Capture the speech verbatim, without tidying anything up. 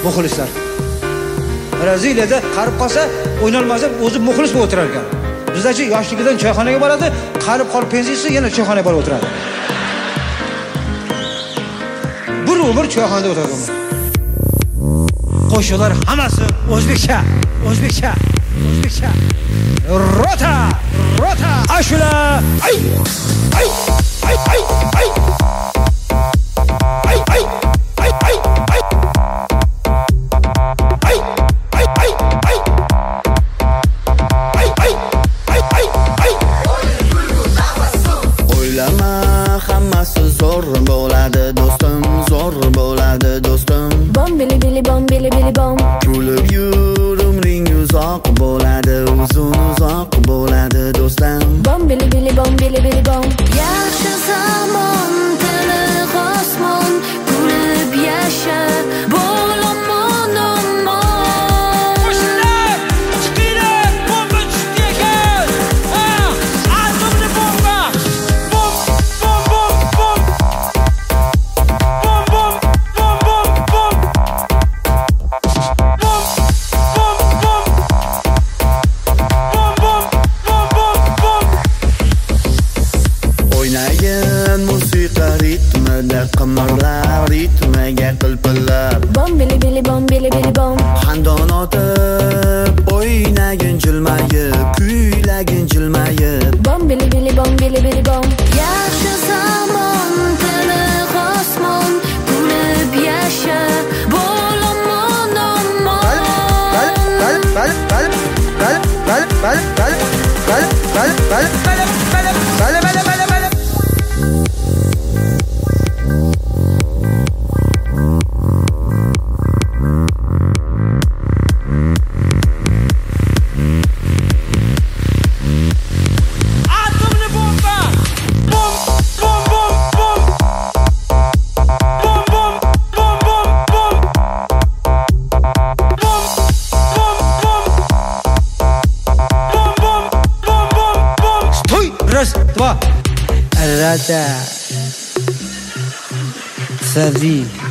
muxlislar. Braziliyada qarib qolsa, o'ynolmasa o'zi muxlis bo'lib o'tirar ekan. Bizdachi yoshligidan choyxonaga boradi, qarib qolib pensiyasi yana choyxonaga borib o'tiradi. Bir umr choyxonada o'tiradi. Qo'shiqlar hammasi o'zbekcha, o'zbekcha, o'zbekcha. Rota, rota, ashula, ay, ay, ay, ay, ay. Ay, ay, ay, ay, ay. Ay, ay, ay, ay. Ay, ay, ay, ay, ay. O'ylama, hammasi zo'r bo'ladi do'stim, zo'r bo'ladi do'stim. Bom bili bili bom bili bili bom. Kulib yur, umring uzoq bo'ladi, uzun uzoq bo'ladi do'stim. Bom bili bili bom bili bili bom. Yaxshi zamon tili osmon, kulib yasha bo'laman omon. Qo'shnilar, chiqinglar, bomba tushdi ekan. Ha, atomli bomba. Bom, bom, bom, bom. Bom, bom, bom, bom, bom. Bom, bom, bom. Bom, bom, bom, bom, bom. O'ynagan musiqa ritmida qimirlar, ritmiga qilpillab. Bom bili bili bom bili bili bom. Xandon otib, o'ynagin jilmayib, kuylagin jilmayib. Bom bili bili bom bili bili bom. Yaxshi zamon tili osmon, kulib yasha bo'laman omon. Bal, bal, bal, bal, bal, bal, bal, bal, bal, bal, bal, bal, bal, bal, bal, bal. Atomli bomba. Bom, bom, bom, bom. Bom, bom, bom, bom, bom. Bom, bom, bom. Bom, bom, bom, bom, bom. Sтой! Раз, два. Рада. Сави.